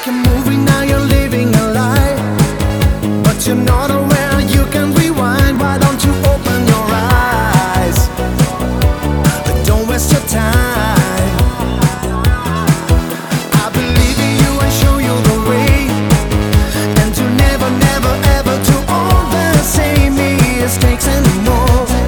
like a movie, now you're living a lie. But you're not aware, you can rewind. Why don't you open your eyes? Don't waste your time. I believe in you and show you the way. And to never, never, ever do all the same mistakes anymore.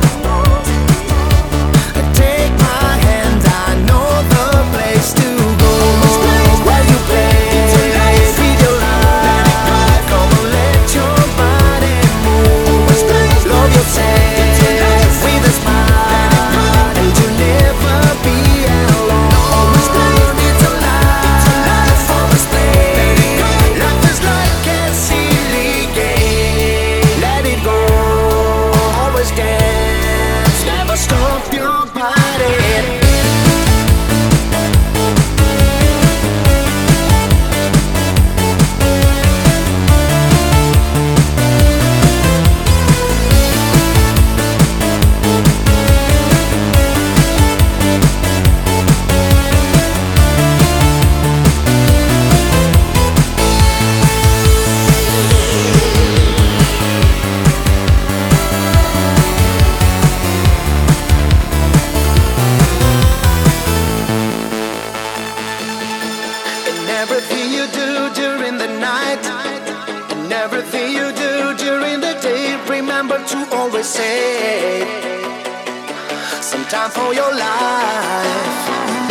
Take my hand, I know the place to go. Where you play with your life, come on, let your body move. Love yourself with a smile, and you'll never be alone. It's a life for us play. Life is like a silly game. Let it go, always dance, never stop your body. Everything you do during the night, and everything you do during the day, remember to always say some time for your life.